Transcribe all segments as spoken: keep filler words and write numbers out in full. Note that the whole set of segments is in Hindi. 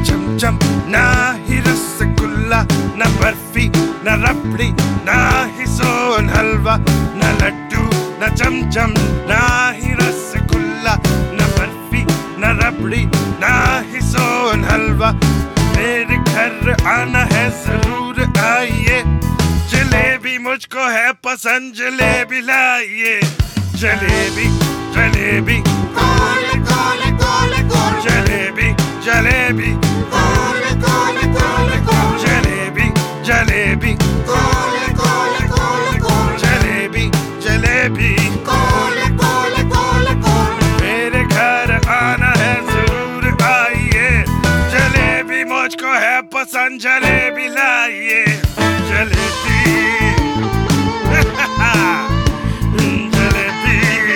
न चमचम ना ही रसगुल्ला, न बर्फी न रबड़ी ना ही सोन हलवा, न लड्डू न चमचम ना ही रसगुल्ला, न बर्फी न रबड़ी ना ही सोन हलवा। मेरे घर आना है जरूर आइए, जलेबी मुझको है पसंद, जलेबी लाइए। जलेबी जलेबी गोल गोल गोल गोल, जलेबी जलेबी गोल गोल गोल गोल, जलेबी जलेबी गोल गोल गोल गोल, जलेबी जलेबी गोल गोल गोल गोल। मेरे घर आना है जरूर आइए, जलेबी मुझको है पसंद, जलेबी लाइए। जलेबी जलेबी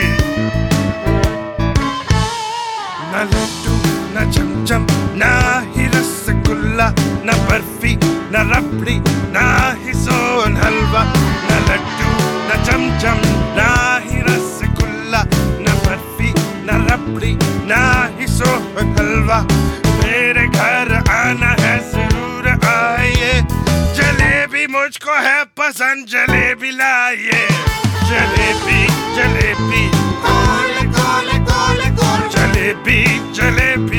न लड्डू न चमचम ना ही रसगुल्ला, न बर्फी न रबड़ी ना ही सोन हलवा, न लड्डू न चमचम ना ही रसगुल्ला, न बर्फी न रबड़ी ना ही सोन हलवा। मेरे घर आना है जरूर आइए, जलेबी मुझको है पसंद, जलेबी लाइए। जलेबी जलेबी गोल गोल गोल गोल, जलेबी जलेबी